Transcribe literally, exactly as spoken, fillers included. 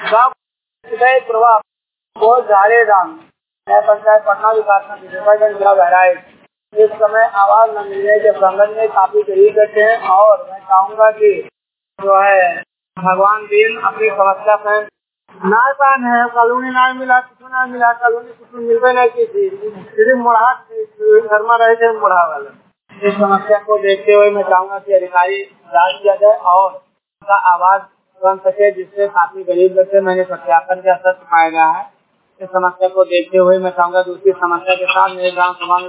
गाँव प्रवाह बहुत झाड़े दाम नया पंचायत पटना विकासखंड विजयगंज जिला बहराइच इस समय आवाज न मिलने के प्रबंधन में काफी गरीब बैठे हैं और मैं चाहूंगा कि जो है भगवान दीन अपनी समस्या से नायपान है कॉलोनी ना मिला कुछ ना मिला कॉलोनी कुछ मिलवे नहीं की थी सिर्फ मुढ़ा घर में रहे थे मुढ़ा वाले इस समस्या को देखते हुए मैं चाहूंगा कि अधिकारी जांच किया जाए और उनका आवाज बन सके जिससे काफी गरीब लोग से मैंने सत्यापन के असर पाया गया है इस समस्या को देखते हुए मैं चाहूंगा दूसरी समस्या के साथ मेरे ग्राम सभा में